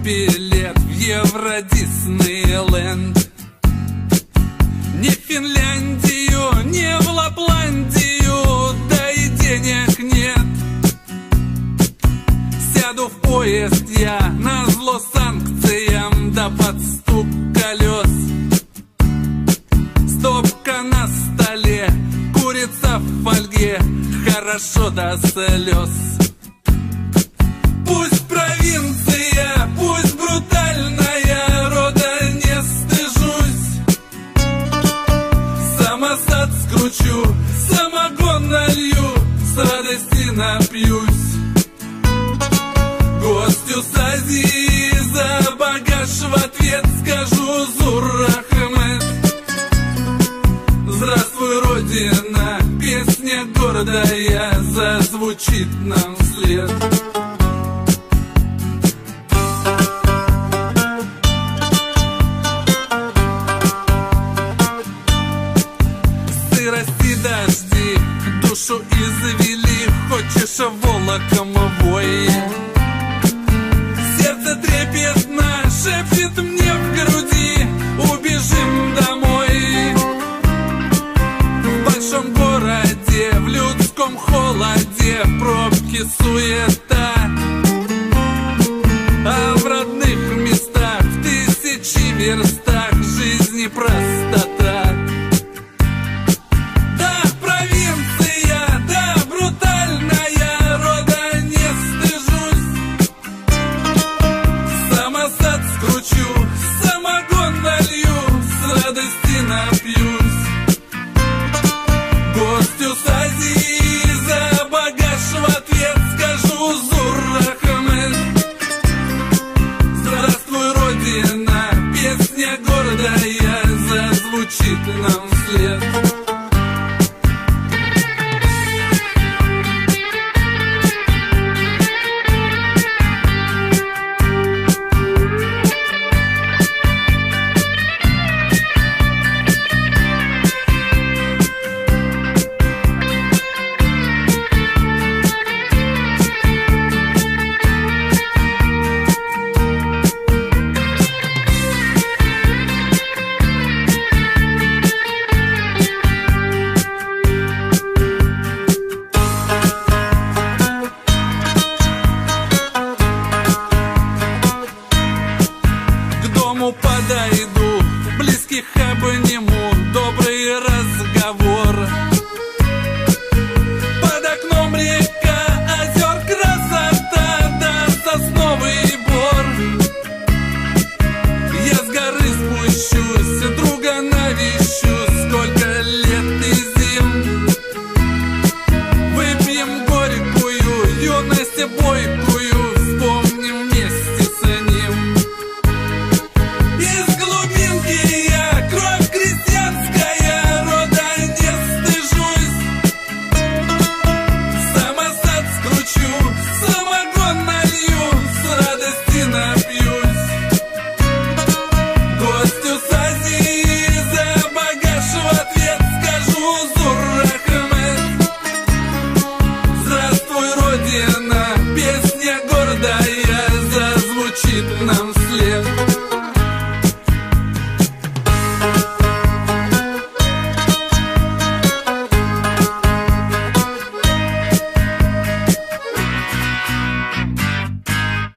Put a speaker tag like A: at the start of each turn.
A: билет в Евро-Диснейленд. Не в Финляндию, не в Лапландию, да и денег нет. Сяду в поезд я назло санкциям, да под стук колес. Стопка на столе, курица в фольге, хорошо до слез. Пусть провинция, пусть брутальная, рода не стыжусь. Самосад скручу, самогон налью, с радости напьюсь. Гостю с Азии за багаж в ответ скажу Зур Ахмед. Здравствуй, Родина, песня гордая зазвучит нам вслед. Сырости, дожди, душу извели, хочешь волоком вой. Сердце трепетно шепчет мне в груди, убежим домой. В большом городе, в людском холоде, пробки, суета. А в родных местах, в тысячи верстах, жизни простота. Да, провинция, да, брутальная, рода не стыжусь. Самосад скручу, самогон налью, с радости напьюсь. Гостю с Азии за багаж в ответ скажу Зур Ахмед. Здравствуй, Родина, песня гордая зазвучит нам вслед. Подойду, близких обниму, добрый разговор. Под окном река.